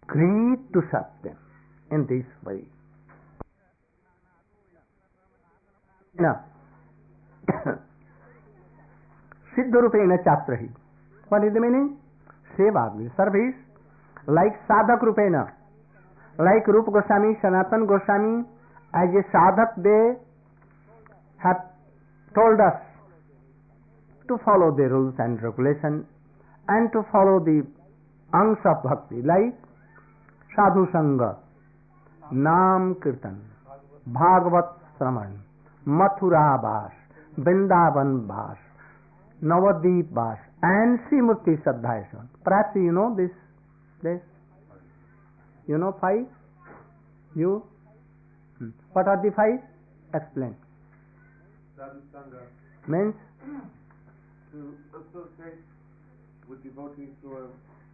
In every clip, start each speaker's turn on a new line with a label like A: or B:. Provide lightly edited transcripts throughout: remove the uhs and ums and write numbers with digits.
A: greed to serve them in this way. Now, Siddharupena Chatrahi. What is the meaning? Seva, service, like Sadhak Rupena, like Rupa Goswami, Sanatan Goswami, as a sadhak they have told us to follow the rules and regulations and to follow the angs of bhakti, like Sadhu Sangha, Nam Kirtan, Bhagavat Sraman, Mathura Bhas, Vrindavan Bhas, Navadvip Bhas, and Srimurti Sadhyasan. Perhaps you know this. You know 5? You? What are the 5? Explain.
B: Sadhu Sangha
A: Means?
B: To associate with devotees who are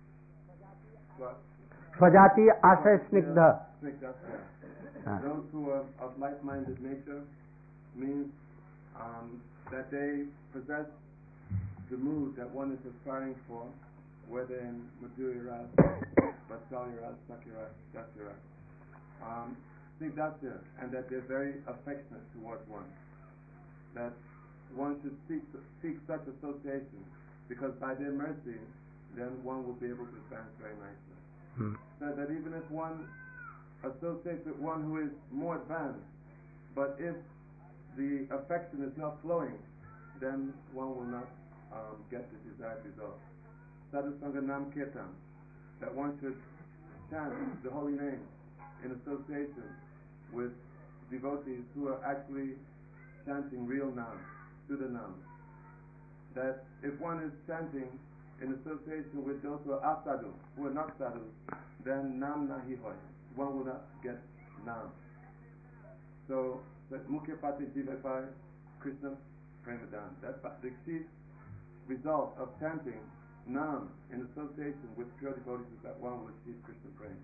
A: Swajati Ashay Snigdha.
B: Those who are of like-minded nature means that they possess the mood that one is aspiring for, whether in Madhurya Ras, Vatsalya Ras, Sakya Ras, Dasya Ras. Snigdhasya, and that they're very affectionate towards one. That one should seek such association, because by their mercy, then one will be able to advance very nicely. So that even if one associates with one who is more advanced, but if the affection is not flowing, then one will not get the desired result. Sadhu Sangha Nam Kirtan, that one should chant the holy name in association with devotees who are actually chanting real Nam, Shuddha Nam. That if one is chanting in association with those who are asadhu, who are not sadhus, then Nam Nahi Hoy, one will not get Nam. So, Mukhya Pati Jivapai Krishna Premadan. That's the chief result of chanting Nam in association with pure devotees, is that one will achieve Krishna prema.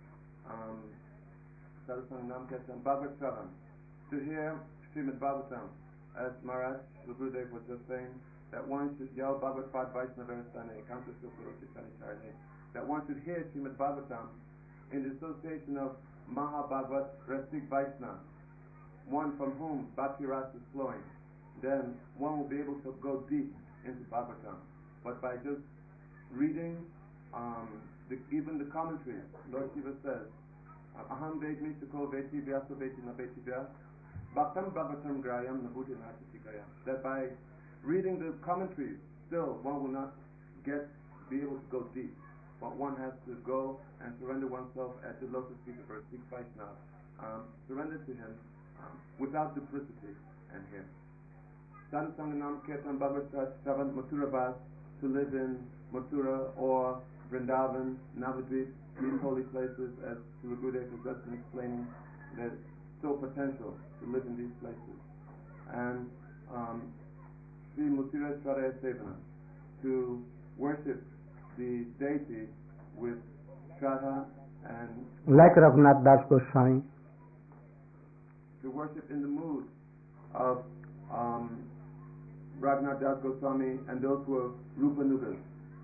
B: Sadhusang Nam Kirtan Bhagavad Shravan, to hear Srimad Bhagavatam, as Maharaj Gurudev was just saying, that one should yell Bhagavad Pad Vaishnavastane, Kanta Sukuru Chitani Charne, that one should hear Srimad Bhagavatam in the association of Maha Bhagavat Rasik Vaishnava, one from whom Bhakti Ras is flowing, then one will be able to go deep into Bhagavatam. But by just reading even the commentaries, Lord Shiva says, Aham Vedmi Sukho Veti Vyasa Veti Na Veti Vyas Bhaktam Bhagavatam Grayam Nabhuti Nartasikaya. That by reading the commentaries, still one will not be able to go deep. But one has to go and surrender oneself at the lotus feet of our Sikh Vaishnava. Surrender to him without duplicity and him. Sadhu Sanganam Kirtan Bhagavad Shravan Mathura Vas, to live in Mathura or Vrindavan, Navadvip, these holy places, as Srila Gurudev has just been explaining, there's still potential to live in these places. And Sri Mathura Swaraya Sevana, to worship the deity with Shraddha and
A: like Raghunath Das Goswami,
B: to worship in the mood of Raghunath Das Goswami and those who are Rupa Nugas.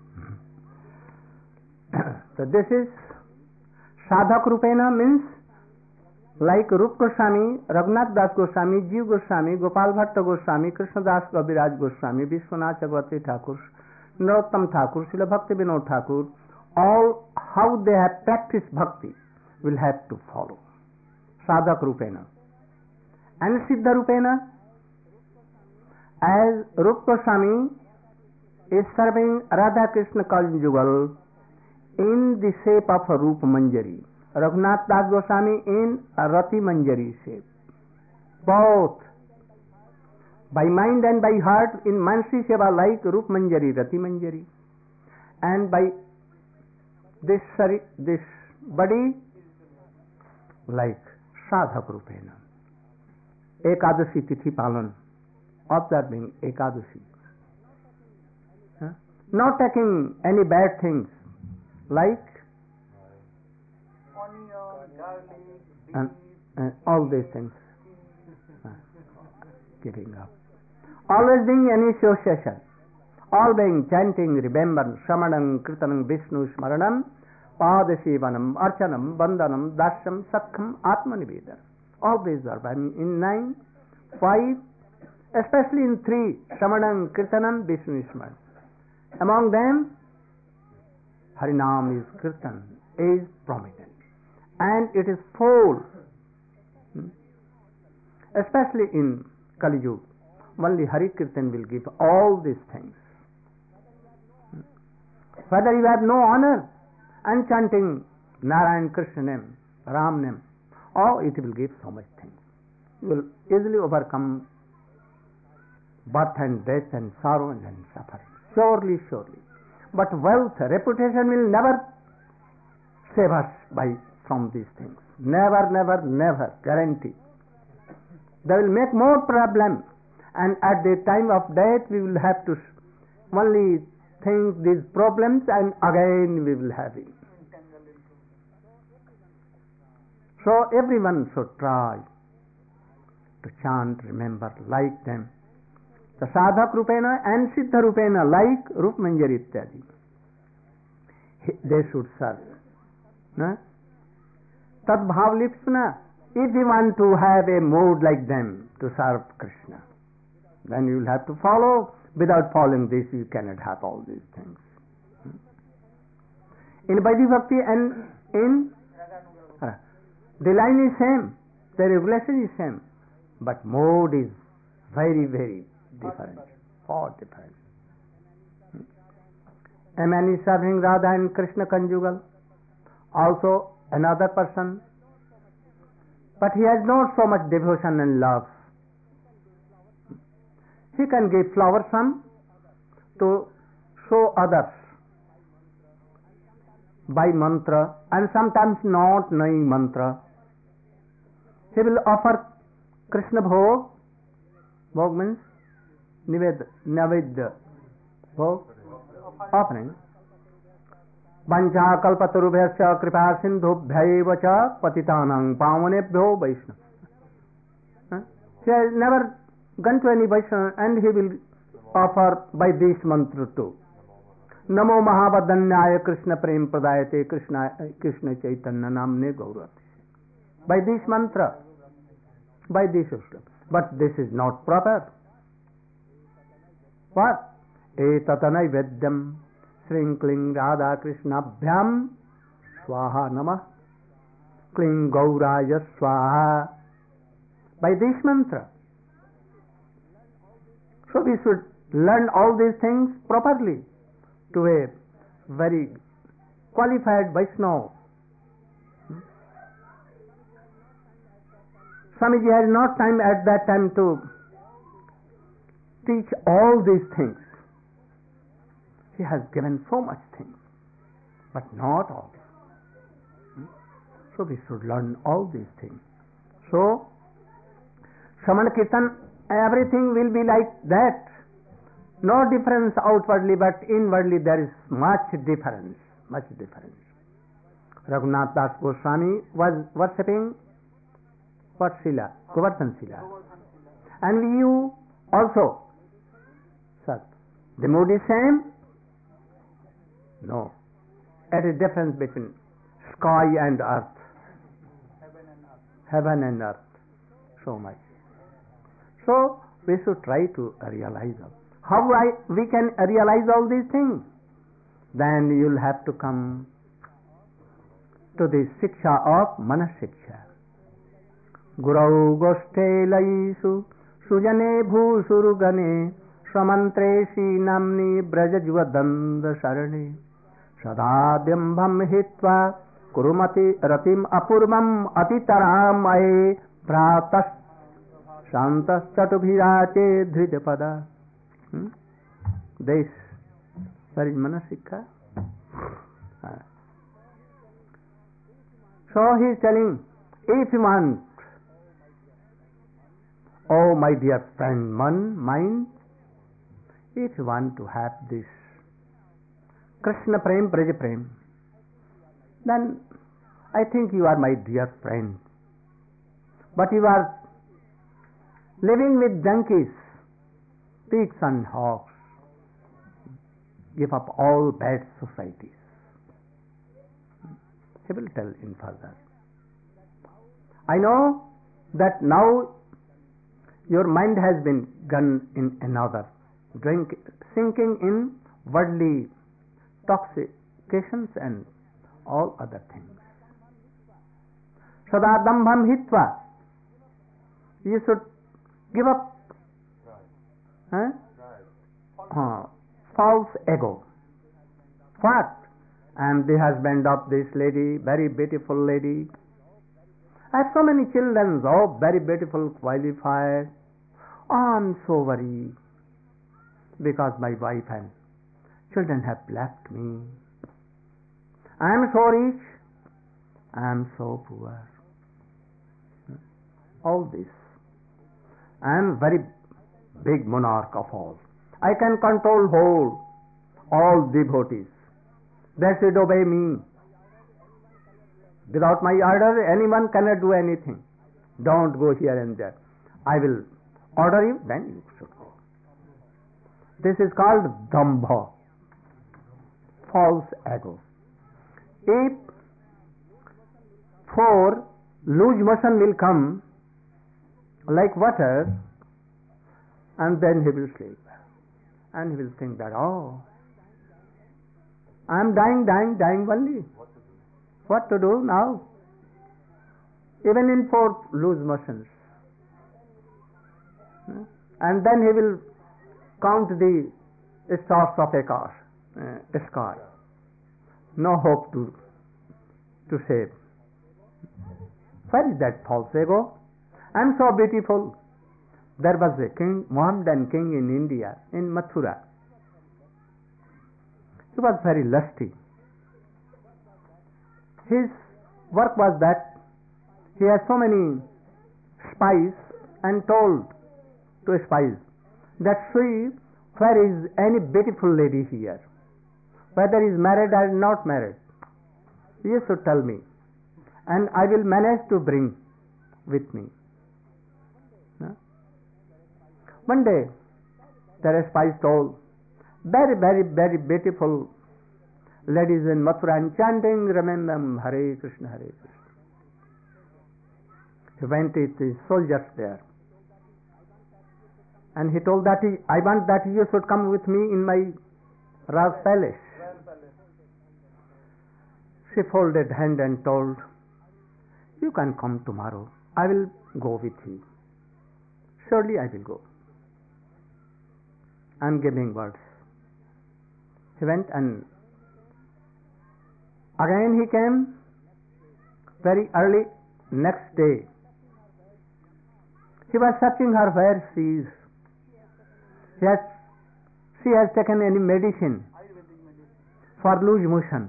A: So this is Sadhak Rupena, means like Rup Goswami, Raghunath Das Goswami, Jeev Goswami, Gopal Bhatta Goswami, Krishnadas Kaviraj Goswami, Vishwanath Chakravarti Thakur, Narottam Thakur, Srila Bhakti Vinod Thakur, all how they have practiced bhakti will have to follow. Sadhak Rupena. And Siddha Rupena, as Rup Goswami is serving Radha Krishna conjugal in the shape of a Rupa Manjari, Raghunath Das Goswami in a Rati Manjari shape. Both by mind and by heart in Mansi Seva like Rup Manjari, Rati Manjari, and by this body like Sadhak Rupena. Ekadasi Tithi Palan, observing Ekadasi. Not taking any bad things like and all these things. Giving up. Always being any association. All being chanting, remembrance, Samanam, Kirtanam, Vishnu, Smaranam, Padasevanam, Archanam, Bandhanam, Dasham, Sakham, Atmanivedana. All these are in 9, 5, especially in 3, Shravanam, Kirtanam, Vishnu Smaran. Among them, Harinam is Kirtan, is prominent. And it is 4, especially in Kali Yuga. Only Hari Kirtan will give all these things. Whether you have no honor and chanting Narayan Krishna name, Ram name, or it will give so much things. You will easily overcome birth and death and sorrow and suffering. Surely, surely. But wealth, reputation will never save us from these things. Never, never, never. Guarantee. They will make more problem. And at the time of death, we will have to only think these problems, and again we will have it. So everyone should try to chant, remember, like them. The sadhak rupena and siddha rupena, like Rup Manjari Ityadi. They should serve. No? Tad bhav lipsna. If you want to have a mood like them to serve Krishna, then you will have to follow. Without following this, you cannot have all these things. In Vaidhi Bhakti and in the line is same, the regulation is same, but mode is very, very different. Far different. A man is serving Radha and Krishna conjugal, also another person, but he has not so much devotion and love. He can give flower some to show others by mantra, and sometimes not knowing mantra. He will offer Krishna bhog. Bhog means Naivedya. Bhog, offering. Vancha kalpatarubhyascha kripa sindhubhyaiva cha patitanang pavanebhyo Vaishnava. He has never gone to any Vaishnava, and he will offer by this mantra too. Namo Mahabadanyaya Krishna Prem Pradayate Krishna Chaitanya Namne Gaurati. By this mantra, by this shloka. But this is not proper. What? Etatanai Vedyam Sring Kling Radha Krishna Bhyam Swaha Namah Kling Gauraya Swaha. By this mantra. So we should learn all these things properly to a very qualified Vaishnava. Swamiji has not time at that time to teach all these things. He has given so much things, but not all. So we should learn all these things. So, Shravan Kirtan, everything will be like that. No difference outwardly, but inwardly there is much difference. Much difference. Raghunath Das Goswami was worshipping what Sila? Govardhan Sila. And you also. Sir, the mood is same? No. There is difference between sky and earth. Heaven and earth. So much. So we should try to realize how we can realize all these things. Then you'll have to come to the Siksha of Manas Siksha. Gurau Goshte Laisu Sujane Bhusurugane Samantre Namni Brajajvadanda Sarane Sadadhyambham Hitva Kurumati Ratim Apurvam Atitaram Ae Pratas Shantas Chatubhirate Dhrijapada. This, where is Manasika? So he is telling, if you want, oh my dear friend, mind, if you want to have this Krishna Prem, Braja Prem, then I think you are my dear friend. But you are living with donkeys, pigs and hogs. Give up all bad societies. He will tell in further. I know that now your mind has been gone in another, sinking in worldly toxications and all other things. Sadadambham hitva. You should give up false ego. What? I am the husband of this lady, very beautiful lady. I have so many children, oh, very beautiful, qualified. Oh, I am so worried because my wife and children have left me. I am so rich, I am so poor. All this. I am very big monarch of all. I can control all devotees. They should obey me. Without my order, anyone cannot do anything. Don't go here and there. I will order you, then you should go. This is called dambha, false ego. If for loose motion will come like water, and then he will sleep. And he will think that, oh, I am dying only. What to do now? Even in four loose motions. And then he will count the stars of a sky. No hope to save. Where is that false ego? I am so beautiful. There was a king, Mohammedan king in India, in Mathura. He was very lusty. His work was that he had so many spies and told to spies that see where is any beautiful lady here, whether he is married or not married. You should tell me, and I will manage to bring with me. One day, the spies told, very beautiful ladies in Mathura and chanting, remember Hare Krishna, Hare Krishna. He went with his soldiers there. And he told that I want that you should come with me in my Raj palace. She folded hand and told, you can come tomorrow. I will go with you. Surely I will go. I am giving words. He went and again he came very early next day. He was searching her where she is. She has taken any medicine for loose motion.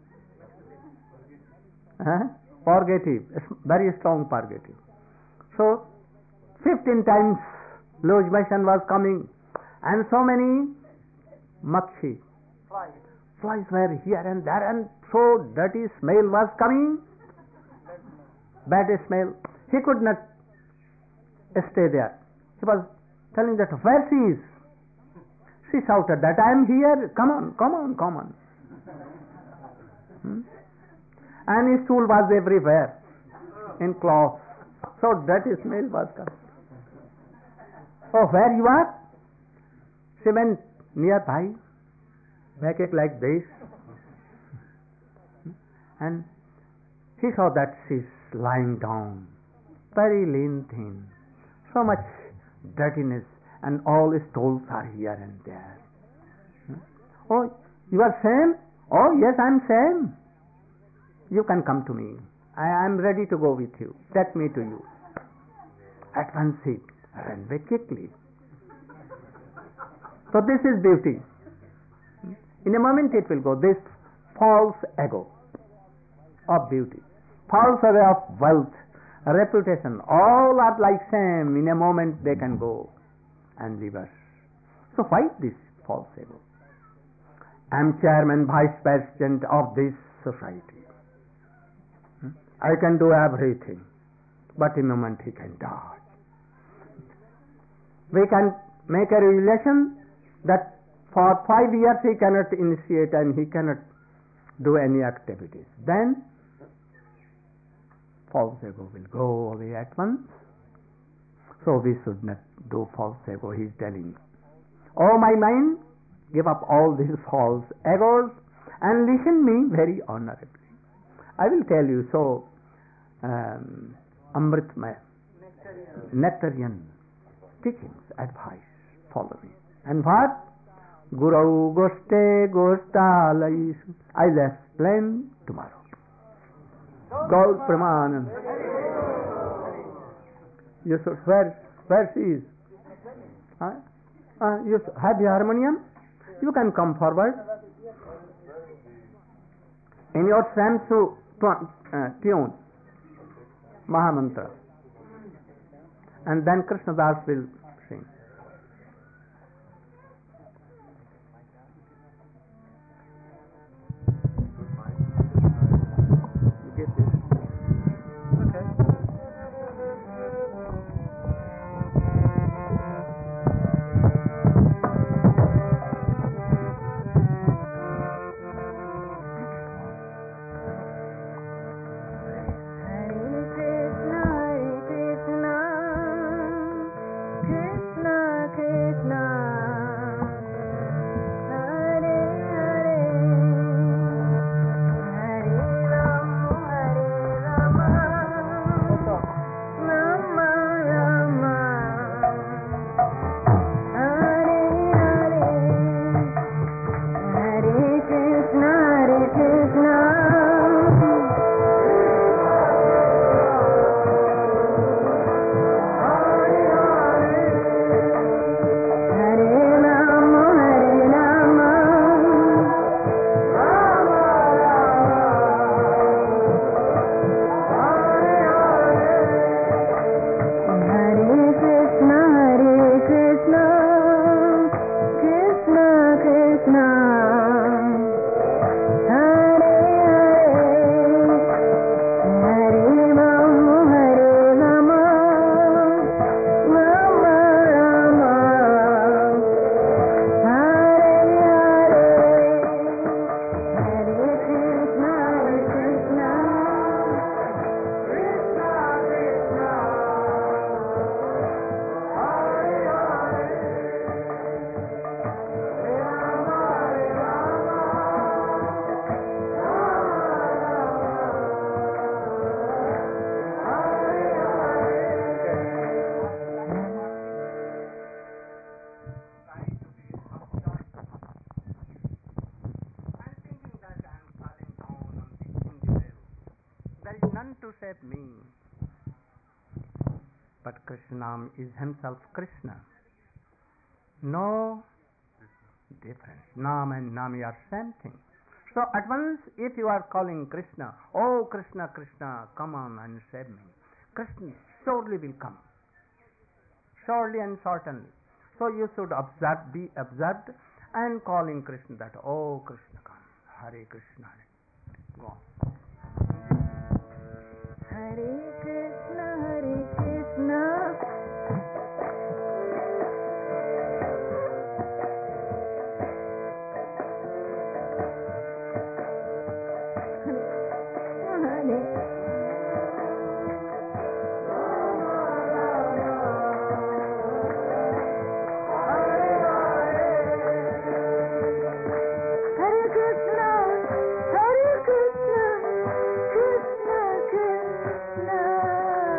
A: Purgative, very strong purgative. So 15 times loose motion was coming, and so many makshi, flies were here and there, and so dirty smell was coming, bad smell. He could not stay there. He was telling that where she is. She shouted that I am here, come on. And his stool was everywhere in cloth, so dirty smell was coming. Oh, where you are? She went nearby, make it like this, and he saw that she's lying down, very lean, thin, so much dirtiness, and all stools are here and there. Oh, you are same? Oh, yes, I am same. You can come to me. I am ready to go with you. Take me to you. At once he ran very quickly. So this is beauty. In a moment it will go. This false ego of beauty, false ego of wealth, reputation, all are like same. In a moment they can go and leave us. So why this false ego? I am chairman, vice president of this society. I can do everything, but in a moment he can die. We can make a relation that for 5 years he cannot initiate and he cannot do any activities. Then false ego will go away at once. So we should not do false ego, he is telling. Oh my mind, give up all these false egos and listen me very honorably. I will tell you so Amritmaya, nectarian teachings, advice, follow me. And what? Gurau Goste Gostalais. I will explain tomorrow. Gaur Pramanand. You should, where she is? You have the harmonium? You can come forward. In your Samsu tune, Mahamantra. And then Krishnadas will sing. You get this? Okay. Me, but Krishnam is himself Krishna. No difference. Nam and Nami are same thing. So at once, if you are calling Krishna, oh Krishna, Krishna, come on and save me, Krishna surely will come. Surely and certainly. So you should be observed and calling Krishna that, oh Krishna, come. Hare Krishna. Go on.
C: Hare Krishna, Hare Krishna. Krishna, Krishna,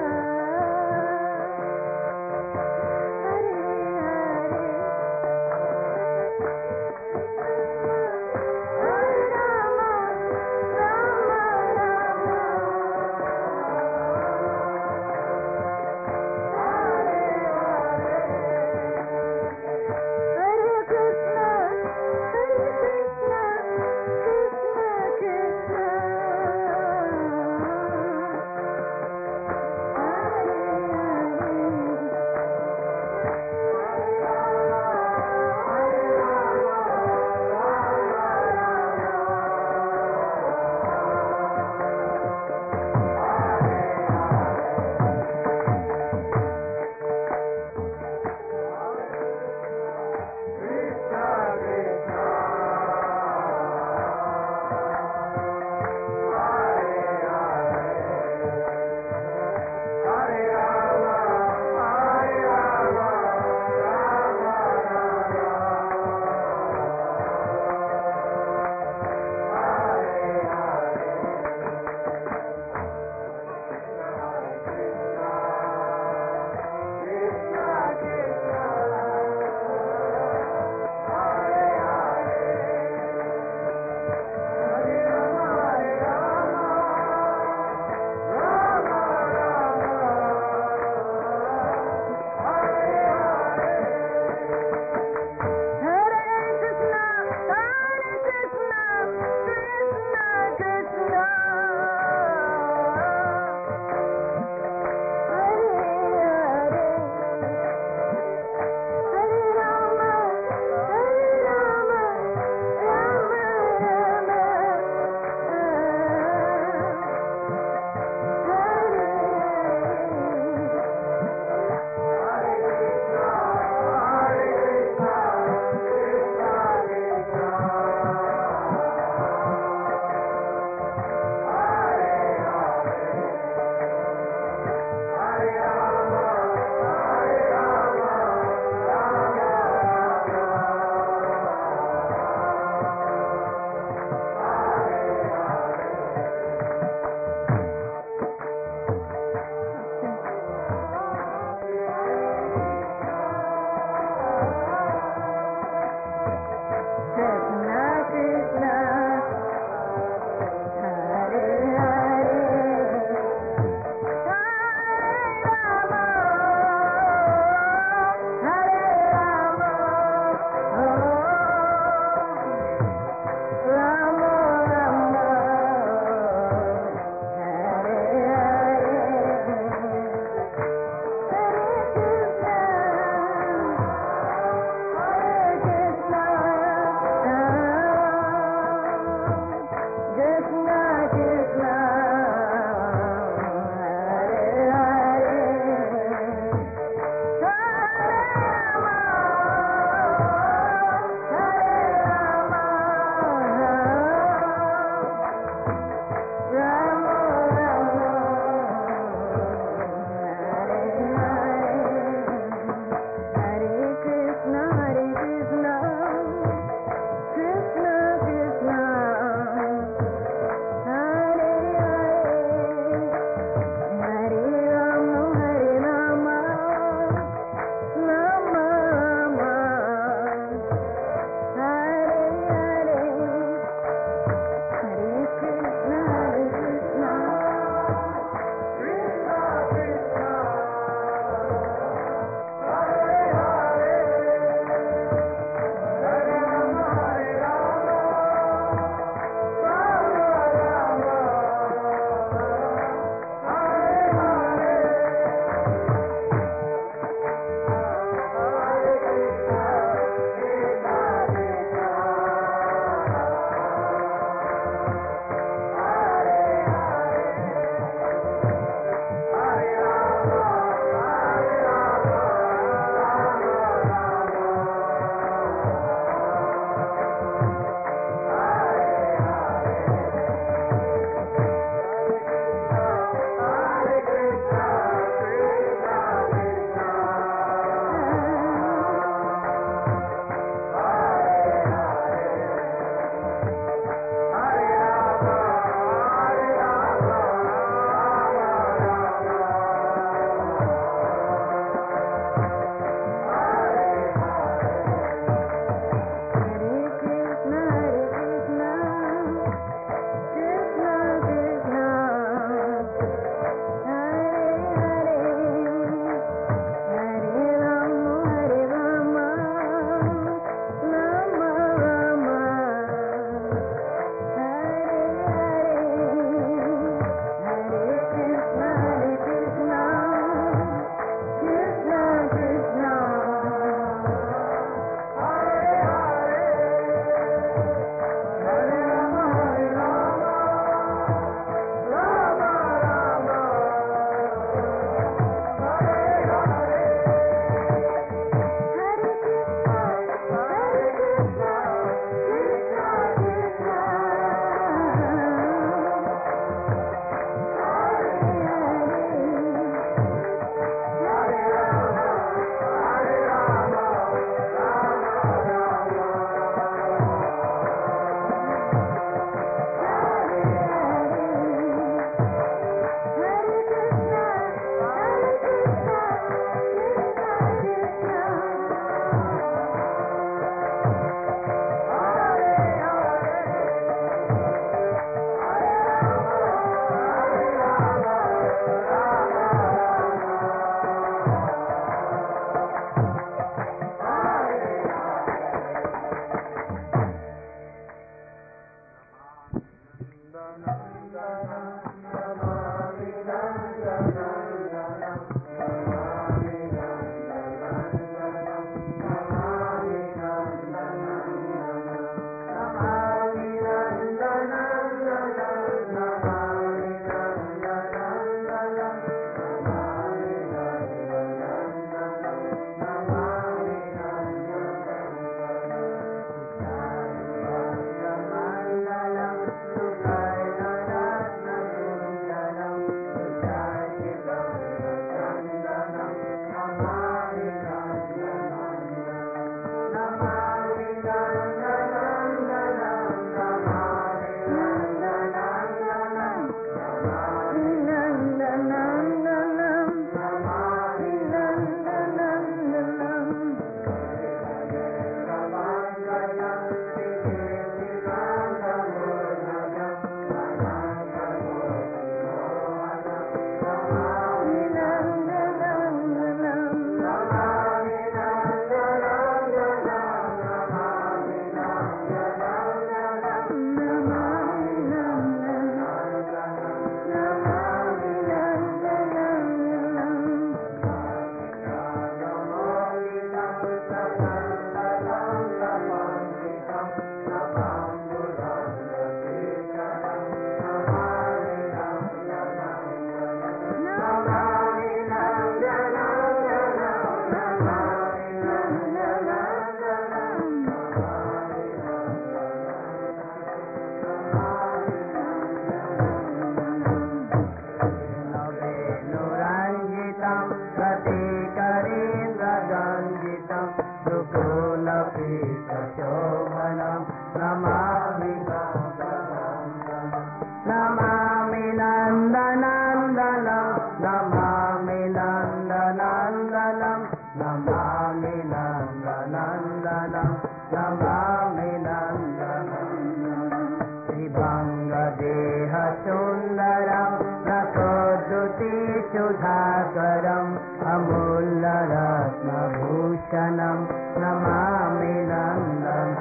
A: Namami Nandanandanam, Namami Nandanandanam. Shivanga Deha Sundaram, Nakoduti Sudhakaram, Amulla Ratna Bhushanam, Namami Nandanandanam.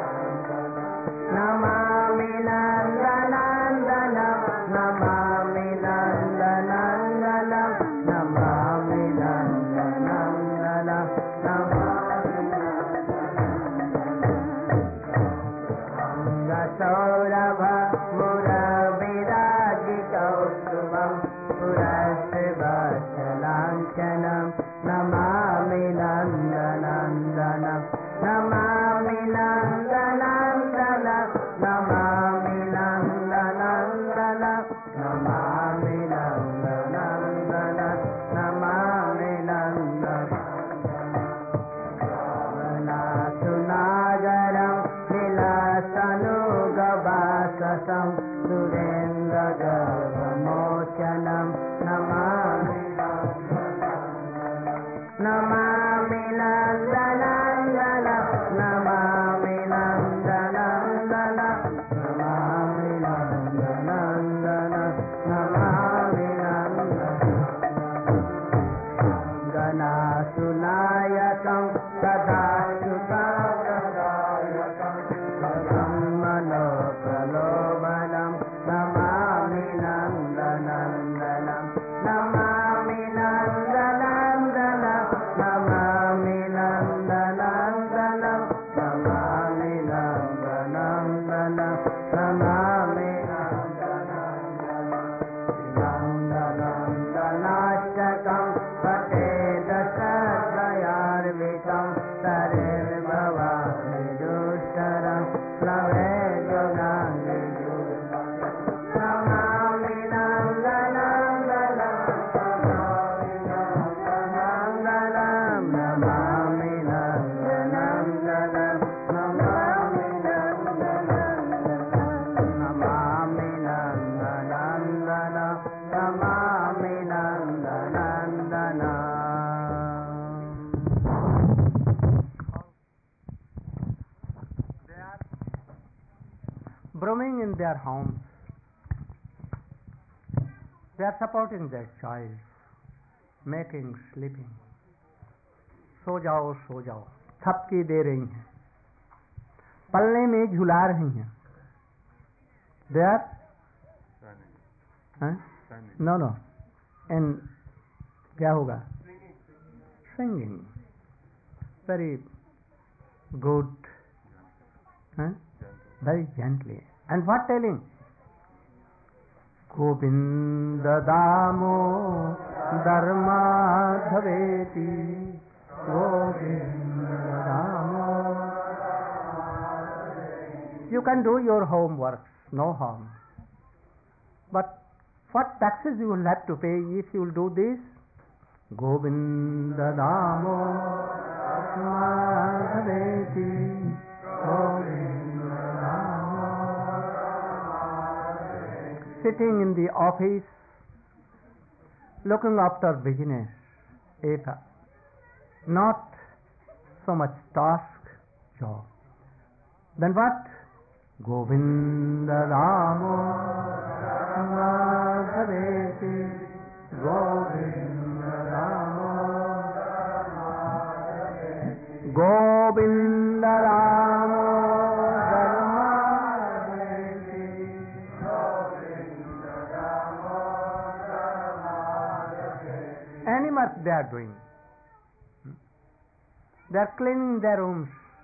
A: Namami Nandanandanam, Namami Nandanandanam, Namami Nandanandanam, Namami Nandanandanam. Saurabha Murabhiraji Kaustubam, Purasvachalanchanam, Namami Nandanandanam, Namami Nandanandanam, Namami Nandanandanam, Namami Nandanandanam, Namami Nandanandanam. Sunagaram Nilasanugavasasam, Surendra Garbhamochanam, Namami Namami Nandanandanam, Namami Nandanandanam, Namami Nandanandanam, Namami Nandanandanam. Ganasunayakam Sadashutakadayakam, Brahmanopralobanam, Namami Nandanandanam, Namami Nandanandanam, Namami Nandanandanam, Namami Nandanandanam, Namami Nandanandanashtakam, Pateda Sadvayarvitam, Sarirvavami Dustaram, Slave Yogangi Namami Nandanandanam, Namami Nandanandanam, Namami Nandanandanam, Namami Nandanandanam, Namami Nandanandanam, Namami Nandanandanam. They are brooding in their homes. They are supporting their child, making, sleeping. सो जाओ थपकी दे रही हैं, पलने में झुला रही हैं. They are no and क्या होगा? Singing very good, very gently. And what telling? Govinda Damo Dharma Dhaveti, Govinda Damo. You can do your homework, no harm. But what taxes you will have to pay if you will do this? Govinda Damo Dharma Dhaveti, Govinda Damo. Sitting in the office, looking after business, if not so much task, job. Then what? Govinda Ramo Madhaveti, Govinda Ramo, Govinda Ramo Dharmadeti, Govinda Ramo Dharmadeti. Animals they are doing. They are cleaning their rooms.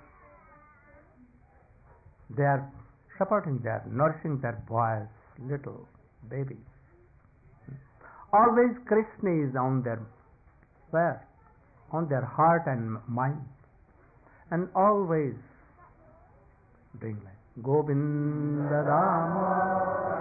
A: They are supporting their, nourishing their boys, little babies. Always Krishna is on their where? On their heart and mind. And always doing like Govinda Rama.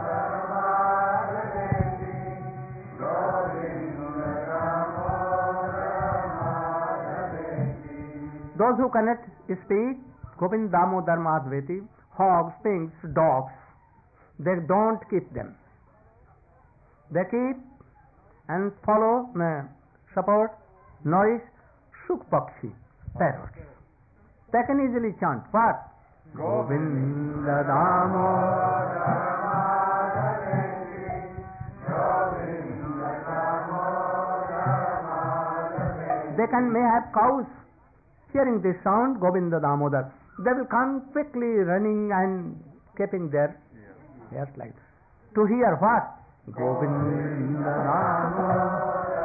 A: Those who cannot speak, Govinda Damodar Madhaveti, hogs, pigs, dogs, they don't keep them. They keep and follow, support, nourish Suk Pakshi, parrots. They can easily chant what? Govinda Damodara. They may have cows hearing this sound, Govinda Damodar. They will come quickly running and keeping their ears like this. To hear what? Govinda Damodar.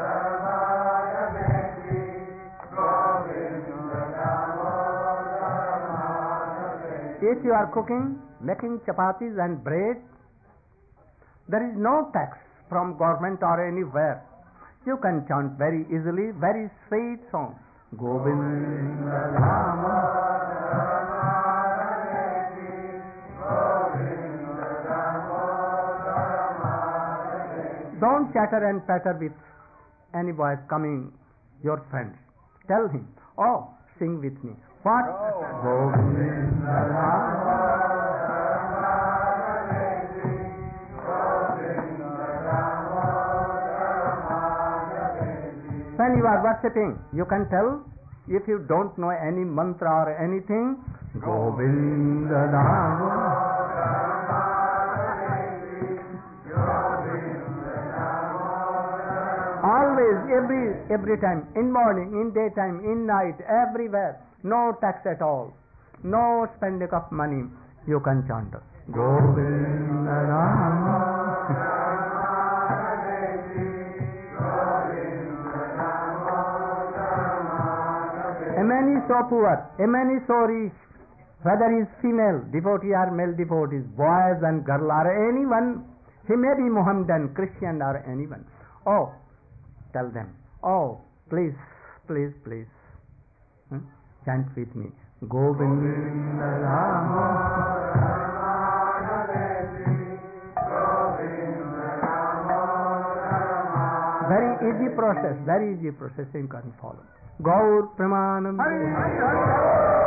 A: If you are cooking, making chapatis and bread, there is no tax from government or anywhere. You can chant very easily, very sweet songs. Govinda Don't chatter and patter with any voice coming, your friends. Tell him, oh, sing with me. What? When you are worshipping, you can tell, if you don't know any mantra or anything, Govinda Always, every time, in morning, in daytime, in night, everywhere, no tax at all, no spending of money, you can chant Govinda A man is so poor, a man is so rich, whether he is female devotee or male devotees, boys and girl or anyone, he may be Mohammedan, Christian or anyone. Oh, tell them, oh, please, please, please, chant with me. Govinda Very easy process you can follow. Gaur Pramanam.